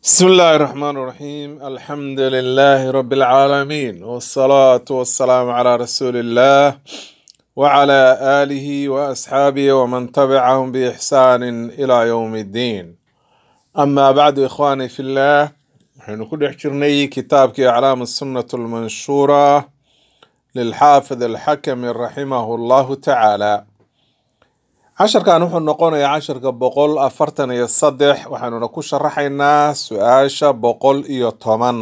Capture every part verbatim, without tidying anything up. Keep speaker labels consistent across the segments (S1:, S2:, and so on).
S1: بسم الله الرحمن الرحيم الحمد لله رب العالمين والصلاة والسلام على رسول الله وعلى آله وأصحابه ومن تبعهم بإحسان إلى يوم الدين أما بعد إخواني في الله نحن كل حجرني كتابك أعلام السنة المنشورة للحافظ الحكم رحمه الله تعالى casharkan wuxuu noqonayaa casharka boqol afartan iyo saddex waxaanuna ku sharaxaynaa su-aasha boqol iyo toban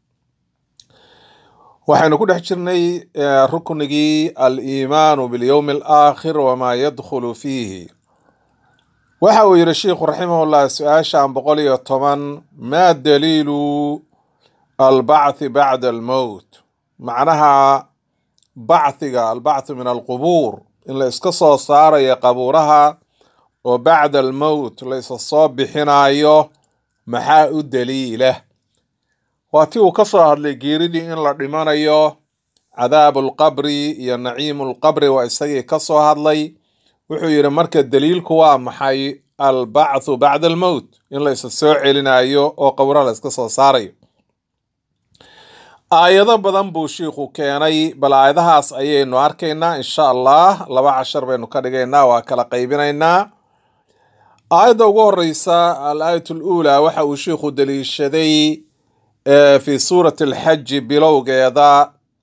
S1: waxaynu ku dhex jirnay ruknigii al-iimaanu bilyowmi alaakhir wamaa yadkhulu fiihi waxa uu yidhi sheikhu raximahullah su-aashan boqol iyo toban maa daliilu albacthi bacda almowt macnaha bacthiga albacthu min alqubuur in la iska soo saarayo qabuuraha oo bacda almowt la isa soo bixinayo maxaa u daliila waa ti uu ka soo hadlay geeridii in la dhimanayo cadaabu lqabri iyo naciimu lqabri waa isagii ka soo hadlay wuxuu yidhi marka daliilku waa maxay albacthu bacda almowt in la isa soo celinayo oo qabuuraha la iska soo saarayo aayado badan buu shiikhu keenay bal aayadahaas ayaynu arkaynaa insha allah laba cashar baynu ka dhigaynaa waa kala qaybinaynaa aayadda ugu horeysa al-aayat al-uulaa waxa uu shiikhu daliishaday fi suurati alxaji bilowgeeda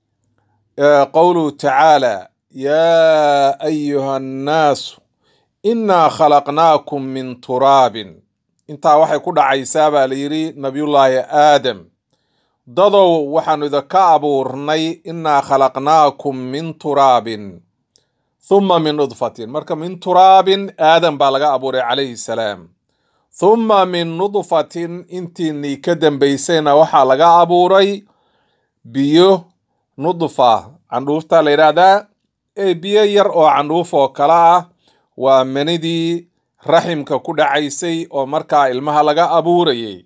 S1: qowluhu tacaala yaa ayuha annaasu innaa khalaqnaakum min turaabin intaa waxay ku dhacaysaa baa la yidhi nabiyullaahi aadam dadow waxaanu idinka abuurnay innaa khalaqnaakum min turaabin thumma min nudfatin marka min turaabin aadam baa laga abuuray calayhi salaam thumma min nudfatin intiinii ka dambaysayna waxaa laga abuuray biyo nudfa candhuufta la yidhaahdaa ee biyo yar oo candhuuf oo kale ah waa manidii raximka ku dhacaysay oo markaa ilmaha laga abuurayay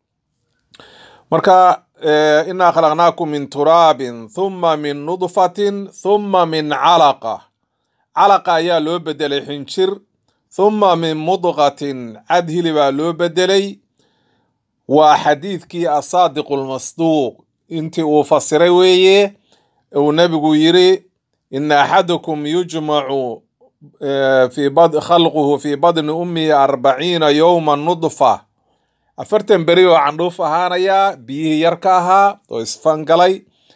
S1: marka innaa khalaqnaakum min turaabin thumma min nudfatin thumma min calaqa calaqa ayaa loo bedelay xinjir thumma min mudqatin cad hilibaa loo bedelay waa xadiidkii asaadiqu lmasduuq intii uu fasiray weeye uu nebigu yiri ina axadakum yujmacu khalquhu fi badni ummihi arbaciina yowma nudfa afartan beri oo candhuuf ahaanaya biyihii yarka ahaa oo isfangalay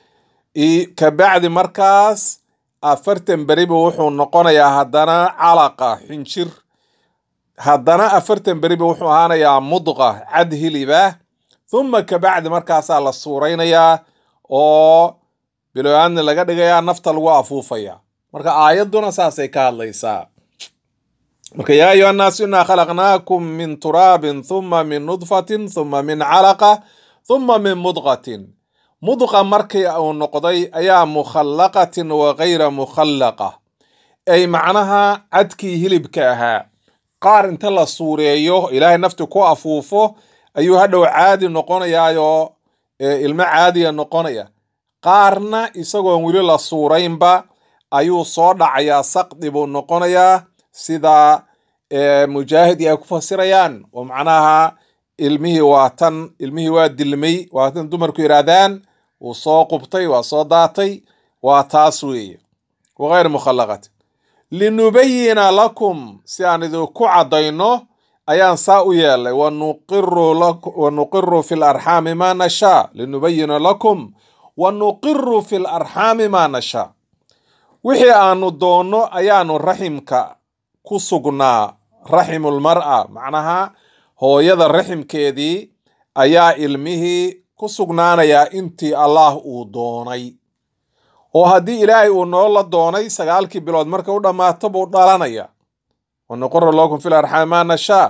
S1: kabacdi markaas afartan beriba wuxuu noqonayaa haddana calaqa xinjir haddana afartan beriba wuxuu ahaanayaa mudqa cad hiliba thumma kabacdi markaasaa la suuraynayaa oo bilowaadna laga dhigayaa nafta lagu afuufaya marka aayadduna saasay ka hadlaysaa marka yaa ayuha annaasu innaa khalaqnaakum min turaabin thumma min nudfatin thumma min calaqa thumma min mudqatin mudqa markii uu noqday ayaa mukhallaqatin wa gayra mukhallaqa ay macnaha cadkii hilibka ahaa qaar inta la suureeyo ilaahay nafti ku afuufo ayuu hadhow caadi noqonayaayo ilmo caadiya noqonaya qaarna isagoon weli la suuraynba ayuu soo dhacayaa saqdi buu noqonayaa sida mujaahid ay ku fasirayaan oo macnaha ilmihii waa tan ilmihii waa dilmay waa tan dumarku yiraahdaan uu soo qubtay waa soo daatay waa taas weeye wagayr mukhallaqat linubayina lakum si aan idinku cadayno ayaan saa u yeelay wanuqiru wanuqiru fi larxaami ma nashaa linubayina lakum wanuqiru fi larxaami ma nashaa wixii aanu doonno ayaanu raximka ku sugnaa raximulmar'a macnaha hooyada raximkeedii ayaa ilmihii ku sugnaanayaa intii allaah uu doonay oo haddii ilaahay uu noola doonay sagaalkii bilood marka u dhammaato buu dhalanaya wanuqira lakum fi larxaami maa nashaa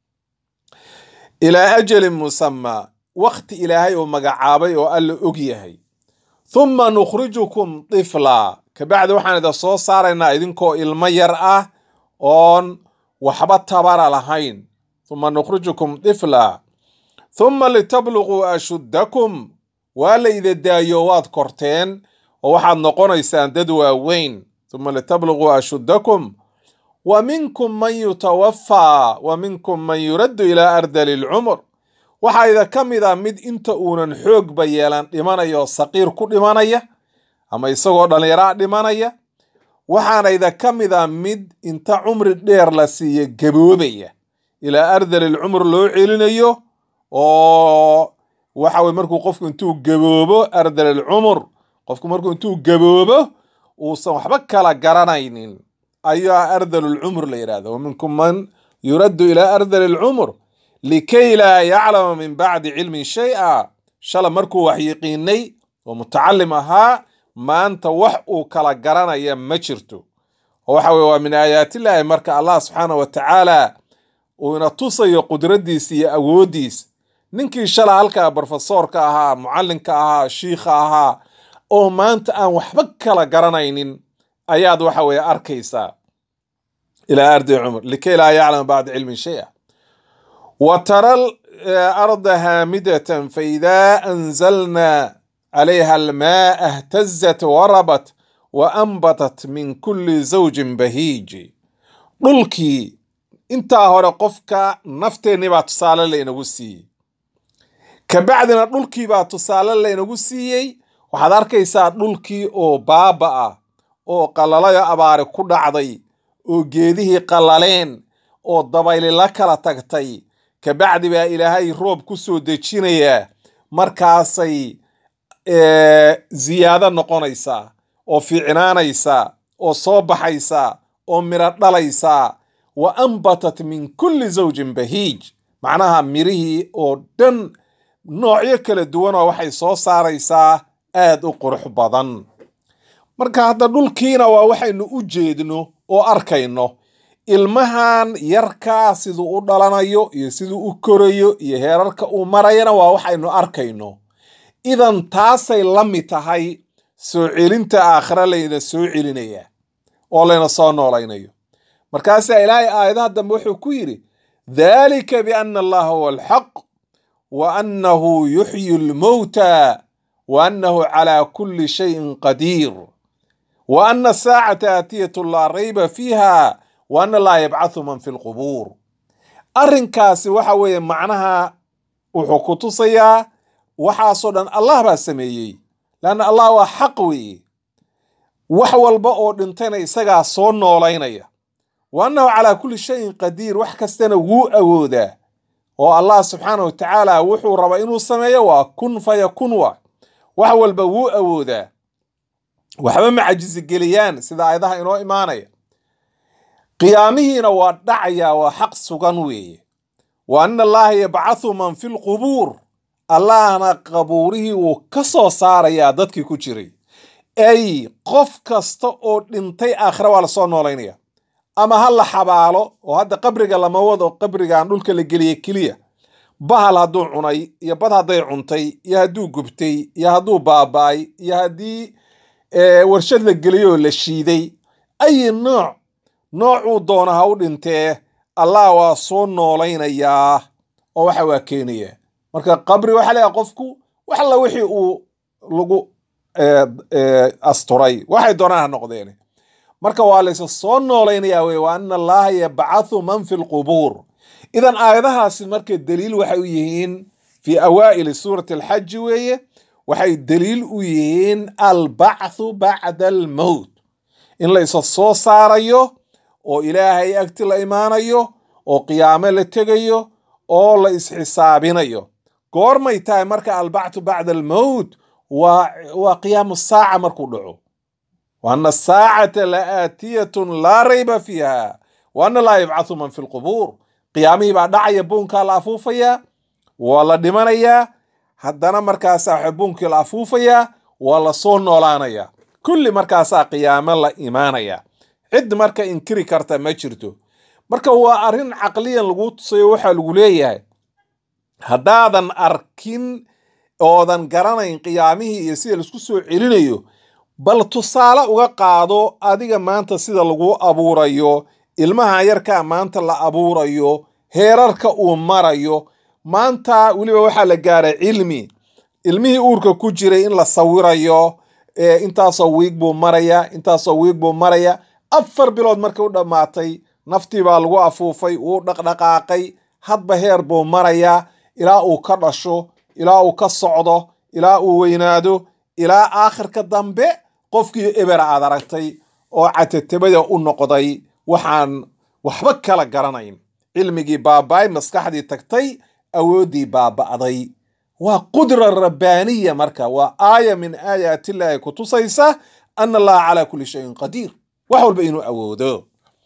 S1: ilaa ajalin musammaa waqti ilaahay uu magacaabay oo alla og yahay thumma nukhrijukum tiflaa kabacdi waxaan idin soo saaraynaa idinkoo ilmo yar ah oon waxba tabara lahayn thumma nukhrijukum tifla thumma litabluguu ashuddakum waa la ida daayo waad korteen oo waxaad noqonaysaan dad waaweyn thumma litabluguu ashuddakum wa minkum man yutawafaa wa minkum man yuraddu ilaa ardali lcumr waxaa ida ka mid a mid inta uunan xoogba yeelan dhimanayo saqiir ku dhimanaya ama isagoo dhallinyaraa dhimanaya. waxaana ida ka mid a mid inta cumri dheer la siiya gaboobaya ilaa ardalil cumr loo celinayo oo waxa weye markuu qofku intuu gaboobo ardalil cumr qofku markuu intuu gaboobo uusan waxba kala garanaynin ayaa ardalul cumr la yidhahda. waminkum man yuraddu ilaa ardalil cumr likay laa yaclama min bacdi cilmin shay-a. shala markuu wax yiqiinay oo mutacalim ahaa maanta wax uu kala garanaya ma jirto. oo waxa weye waa min aayaatillaahi marka allah subxaana wa tacaala uu ina tusayo qudraddiisa iyo awooddiisa. ninkii shala halkaa brofesoorka ahaa, mucallinka ahaa, shiikha ahaa oo maanta aan waxba kala garanaynin ayaad waxa weye arkaysaa. ilaa ardi cumr likay laa yaclama bacda cilmin shay-a. wa tara arda haamidatan faidaa anzalna calayha almaa اhtazat warabat wa anbatat min kulli zawjin bahiiji. dhulkii intaa hore qofka nafteenni baa tusaale laynagu siiyey, kabacdina dhulkii baa tusaale laynagu siiyey. waxaad arkaysaa dhulkii oo baaba ah oo qalalayo abaari ku dhacday oo geedihii qallaleen oo dabayli la kala tagtay. kabacdi baa ilaahay roob ku soo dejinayaa, markaasay ziyaado noqonaysaa oo fiicnaanaysaa oo soo baxaysaa oo miro dhalaysaa. wa anbatat min kulli zawjin bahiij, macnaha mirihii oo dhan noocyo kala duwanoo waxay soo saaraysaa aad u qurux badan. marka hadda dhulkiina waa waxaynu u jeedno oo arkayno. ilmahan yarkaa siduu u dhalanayo iyo siduu u korayo iyo heerarka uu marayana waa waxaynu arkayno. idan taasay la mid tahay soo celinta aakhira layna soo celinaya oo layna soo noolaynayo. markaasaa ilaahay aayadaha dambe wuxuu ku yidhi dhalika biana allaha huwa alxaq wa annahu yuxyi lmowta wa annahu calaa kulli shayin qadiir wa ana asaacata aatiyatu laa rayba fiiha wa ana laa yabcathu man fi lqubuur. arrinkaasi waxa weeye macnaha wuxuu ku tusayaa waxaasoo dhan allah baa sameeyey, lanna allah waa xaq weeye. wax walba oo dhintayna isagaa soo noolaynaya. wa annahu calaa kulli shayin qadiir, wax kastana wuu awoodaa. oo allah subxaana wa tacaala wuxuu raba inuu sameeyo waa kun fayakun. wa wax walba wuu awoodaa, waxba ma cajizi geliyaan sida aayadaha inoo imaanaya. qiyaamihiina waa dhacayaa, waa xaq sugan weeye. wa ana allaha yabcathu man fi lqubuur, allahna qabuurihii wuu ka soo saarayaa dadkii ku jiray. ay qof kasta oo dhintay aakhira waa lasoo noolaynaya. ama ha la xabaalo oo hadda qabriga lama wado qabrigaan dhulka la geliyey keliya. bahal hadduu cunay iyo bad hadday cuntay iyo hadduu gubtay iyo hadduu baaba'ay iyo haddii warshad la geliyoo la shiiday, ay nooc noocuu doona ha u dhintee allah waa soo noolaynayaa oo waxa waa keenaya. marka qabri waxa leeyahay qofku wax alla wixii uu lagu asturay waxay doonaan ha noqdeen. marka waa laysa soo noolaynayaa wey. wa ana allaha yabcathu man fi lqubuur. idan aayadahaasi marka daliil waxay u yihiin fii awaa'ili suurati alxaji weeye. waxay daliil u yihiin albacthu bacda almowt, in la isa soo saarayo oo ilaahay agti la imaanayo oo qiyaame la tegayo oo la isxisaabinayo. goormay tahay marka albacthu bacda almowt? waa waa qiyaamu saaca markuu dhaco. wa ana asaacata la aatiyatun laa rayba fiiha wa ana laa yabcathu man fi lqubuur. qiyaamihii baa dhacaya, buunkaa la afuufayaa, waa la dhimanayaa, haddana markaasaa buunkii la afuufayaa, waa la soo noolaanayaa. kulli markaasaa qiyaamo la imaanaya. cid marka inkiri karta ma jirto. marka waa arrin caqliyan lagu tusayo. waxaa lagu leeyahay haddaadan arkin oodan garanayn qiyaamihii iyo sida laisku soo celinayo, bal tusaale uga qaado adiga maanta sida lagu abuurayo, ilmaha yarkaa maanta la abuurayo, heerarka uu marayo. maanta weliba waxaa la gaaray cilmi, ilmihii uurka ku jiray in la sawirayo. intaasoo wiig buu maraya, intaasoo wiig buu maraya. afar bilood markay u dhammaatay naftii baa lagu afuufay, wuu dhaqdhaqaaqay, hadba heer buu marayaa. ilaa uu ka dhasho ilaa uu ka socdo ilaa uu weynaado ilaa aakhirka dambe qofkii eber aad aragtay oo catatabada u noqday waxaan waxba kala garanayn, cilmigii baaba'ay, maskaxdii tagtay, awooddii baaba'day. waa qudra rabbaaniya, marka waa aaya min aayaatillahi ku tusaysa ana allaha calaa kulli shayin qadiir, wax walba inuu awoodo.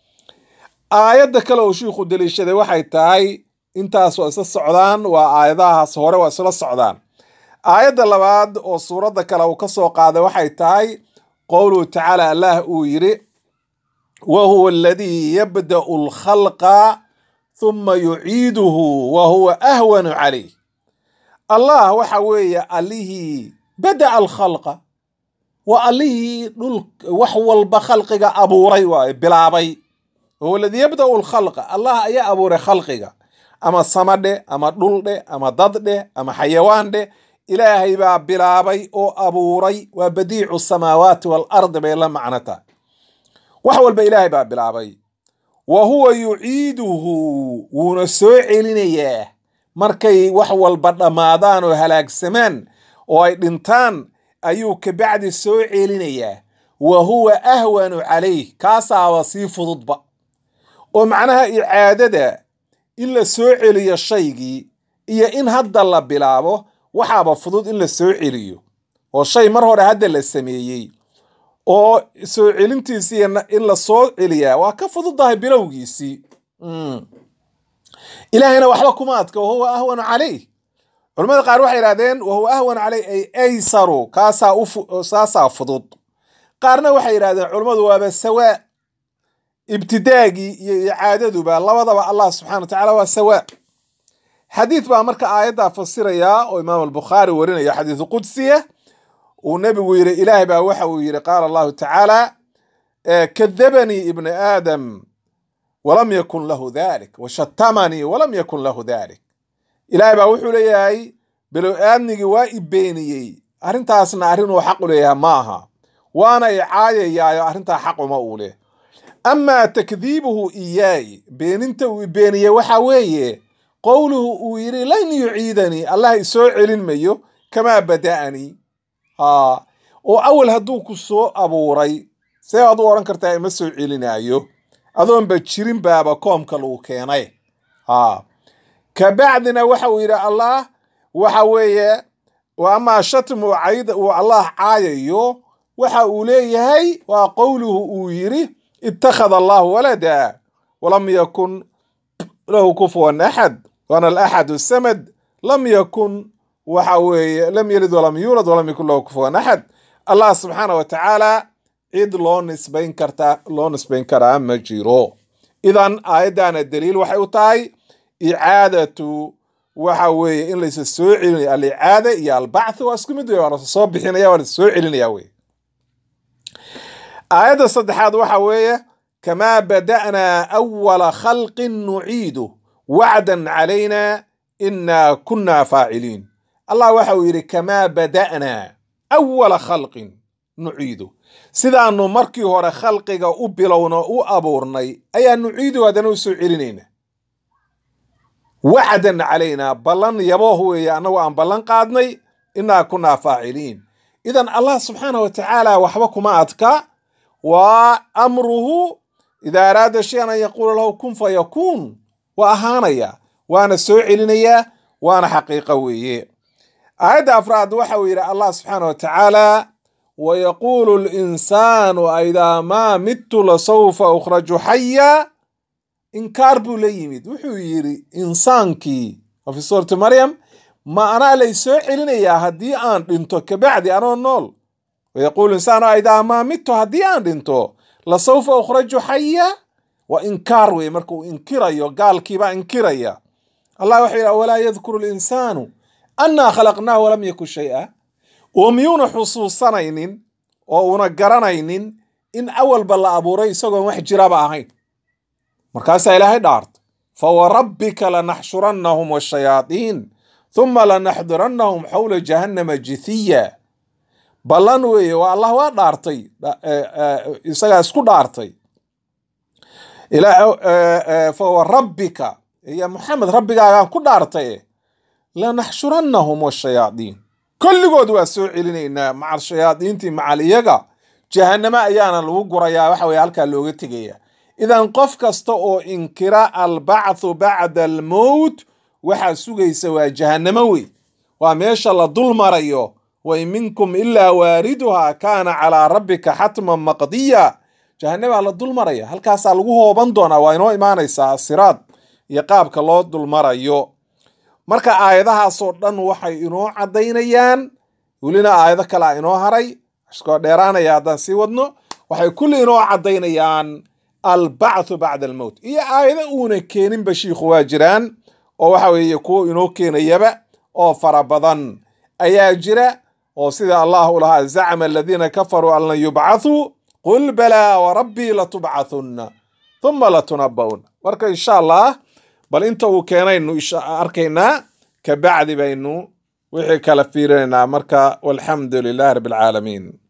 S1: aayadda kale oo shiikhu daliishaday waxay tahay intaas waa isla socdaan, waa aayadahaas hore waa isla socdaan. aayadda labaad oo suuradda kale uu ka soo qaaday waxay tahay qowluhu tacaala, allah uu yidhi wa huwa aladii yabda'u alkhalqa thumma yuciiduhu wa huwa ahwanu calayh. allah waxa weeye allihii bada'a alkhalqa, waa allihii dhul wax walba khalqiga abuuray, waaye bilaabay. wahuwa aladii yabda'u alkhalqa, allah ayaa abuuray khalqiga, ama samadhe ama dhuldhe ama daddhe ama xayawaandhe, ilaahay baa bilaabay oo abuuray. waa badiicu samaawaati waalardi bay la macnata, wax walba ilaahay baa bilaabay. wa huwa yuciiduhu, wuuna soo celinayaa markay wax walba dhammaadaan oo halaagsamaan oo ay dhintaan, ayuu kabacdi soo celinayaa. wa huwa ahwanu calayh, kaasaaba sii fududba. oo macnaha icaadada in la soo celiyo shaygii iyo in hadda la bilaabo waxaaba fudud in la soo celiyo, oo shay mar hore hadda la sameeyey oo soo celintiisii in la soo celiyaa waa ka fududahay bilowgiisii. mm. ilaahayna waxba kuma adka, wahuwa ahwanu calayh. culamada qaar waxay yidhahdeen wahuwa ahwanu calayh ay aysaru, kaasaa u saasaa fudud. qaarna waxay yidhahdeen culammadu waaba sawaa, ibtidaagii iyo icaadaduba labadaba allah subxana wa tacaala waa sawaa. xadiid baa marka aayaddaa fasirayaa oo imaam albukhaari warinaya, xadiidu qudsiya, uu nebigu yidhi, ilaahay baa waxa uu yidhi qaala allahu tacaala kadabanii ibnu aadam walam yakun lahu dalik washatamanii walam yakun lahu dalik. ilaahay baa wuxuu leeyahay bilow aadmigii waa i beeniyey, arrintaasna arrin uu xaq u leeyahay ma aha, waana i caayayaayo arrintaa xaq uma uu leh. amaa takdiibuhu iyaay, beeninta uu i beeniyey waxa weeye qowluhu uu yidhi lan yuciidanii, allah isoo celin mayo, kamaa bada'anii. oo awal hadduu ku soo abuuray see aad u odhan kartaa ima soo celinaayo, adoonba jirin baaba koomka lagu keenay. kabacdina waxa uu yidhi allah waxa weeye wa amaa shatmu cayda uu allah caayayo waxa uu leeyahay waa qowluhu uu yidhi ittakhada allahu walada walam yakun lahu kufuwan axad waana alaxad samad lam yakun waxa weeye lam yalid walam yuulad walam yakun lahu kufuwan axad. allah subxaana wa tacaala cid loo nisbayn kartaa loo nisbayn karaa ma jiro. idan aayaddaana daliil waxay u tahay icaadatu waxa weeye in laysa soo celinayo, alicaada iyo albacthu waa isku mid wey, waana soo bixinaya waana soo celinaya wey. aayadda saddexaad waxa weeye kamaa bada'naa awala khalqin nuciidu wacdan calayna inaa kunaa faaciliin. allah waxa uu yidhi kamaa bada'naa awala khalqin nuciidu, sidaanu markii hore khalqiga u bilowno u abuurnay ayaa nuciidu haddana u soo celinayna. wacdan calaynaa, ballan yabooh weeye, annagu aan ballan qaadnay, inaa kunaa faaciliin. idan allah subxaana wa tacaala waxba kuma adka, waa amruhu idaa araada shayan an yaquula lahu kun fayakuun, waa ahaanaya waana soo celinayaa, waana xaqiiqa weeye. aayadda afraad waxa uu yidhi allah subxaana wa tacaala wayaquulu linsaanu aidaa maa midtu lasawfa ukhraju xaya. inkaar buu la yimid, wuxuu yidhi insaankii oo fi suurati maryam, ma anaa lay soo celinayaa haddii aan dhinto kabacdi anoo nool. wayaquulu insaanu aidaa maa midtu, haddii aan dhinto lasawfa ukhraju xaya. waa inkaar weye, markuu inkirayo, gaalkiibaa inkiraya. allah wuxuu yidhi walaa yadkuru linsaanu annaa khalaqnaahu walam yakun shay-a. oo miyuuna xusuusanaynin oo una garanaynin in awalba la abuuray isagoon wax jiraba ahayn. markaasaa ilaahay dhaarta fawarabbika lanaxshurannahum washayaaiin thumma lanaxdirannahum xawla jahannama jithiya. ballan weeye, waa allah waa dhaartay, isagaa isku dhaartay. fawarabbika iyo maxamed rabbigaagaan ku dhaartay lanaxshurannahum washayaadiin kulligood waa soo celinaynaa maca shayaadiintii macal iyaga jahannamo ayaana lagu gurayaa waxa weye halkaa looga tegaya idan qof kasta oo inkira albacthu bacda almowt waxaa sugaysa waa jahannamo wey waa meesha la dul marayo wain minkum ilaa waariduhaa kaana calaa rabbika xatman maqdiya jahannabaa la dul maraya halkaasaa lagu hooban doonaa waa inoo imaanaysaa siraad iyo qaabka loo dul marayo marka aayadahaasoo dhan waxay inoo caddaynayaan welina aayado kalea inoo haray iskoo dheeraanaya haddaan sii wadno waxay kulli inoo caddaynayaan albacthu bacda almowt iyo aayado uuna keeninba shiikhu waa jiraan oo waxa weeye kuwo inoo keenayaba oo fara badan ayaa jira oo sida allah u lahaa zacma aladiina kafaruu an lan yubcathuu qul balaa warabbii latubcathunna thumma latunaba'un marka insha allah bal inta uu keenaynu arkaynaa kabacdi baynu wixii kala fiirinaynaa marka walxamdu lilahi rabbi alcaalamiin